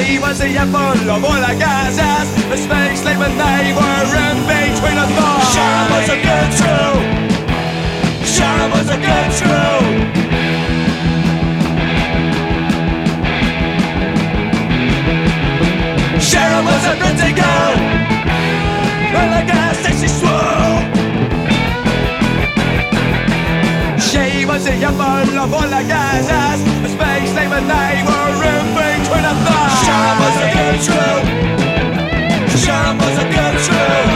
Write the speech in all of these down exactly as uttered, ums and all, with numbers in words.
She was a apple of all the gases. The space like when they were in between the thoughts. Sharon was a good true. Sharon was a good true. Sharon was a pretty girl. Well, I guess that she swore. She was a apple of all the gases. The space like when they were in between the thoughts. Sharon was a good true. Sharon was a good true.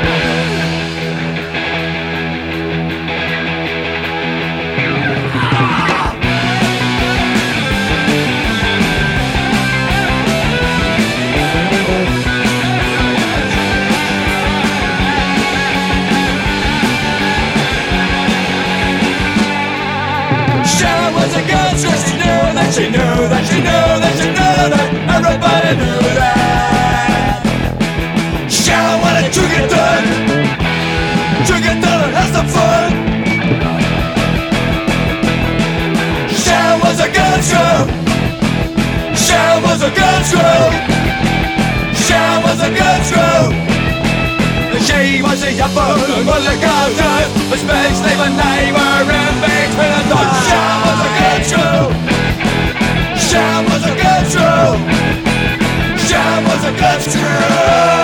Sharon was a good true. She knew that she knew that she knew that she knew that everybody knew that. Sharon wanted to get done, to get done and have some fun. Sharon was a good true. Sharon was a good true. Sharon was a good true. She was a apple of all the gases. The space they were neighbor in between the thoughts. Sharon was a good true. Sharon was a good true. Sharon was a good true.